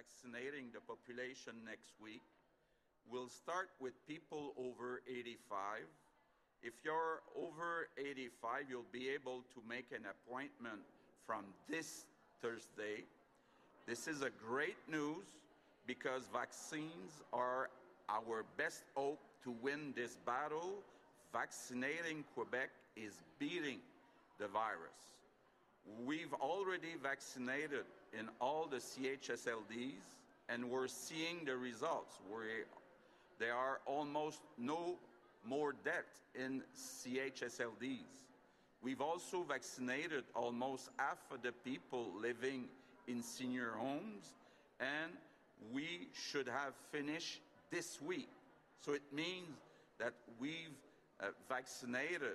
vaccinating the population next week. We'll start with people over 85. If you're over 85, you'll be able to make an appointment from this Thursday. This is a great news because vaccines are our best hope to win this battle. Vaccinating Quebec is beating the virus. We've already vaccinated in all the CHSLDs, and we're seeing the results. There are almost no more deaths in CHSLDs. We've also vaccinated almost half of the people living in senior homes, and we should have finished this week. So it means that we've vaccinated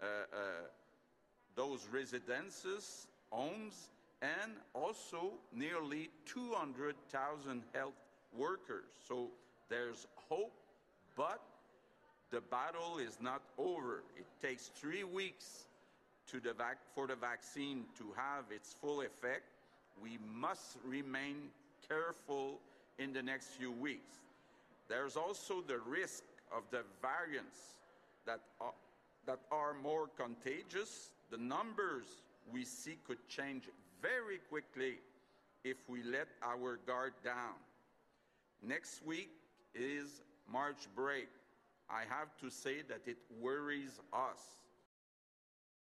those residences, homes, and also nearly 200,000 health workers. So there's hope, but the battle is not over. It takes 3 weeks for the vaccine to have its full effect. We must remain careful in the next few weeks. There's also the risk of the variants that are more contagious. The numbers we see could change very quickly if we let our guard down. Next week is March break. I have to say that it worries us.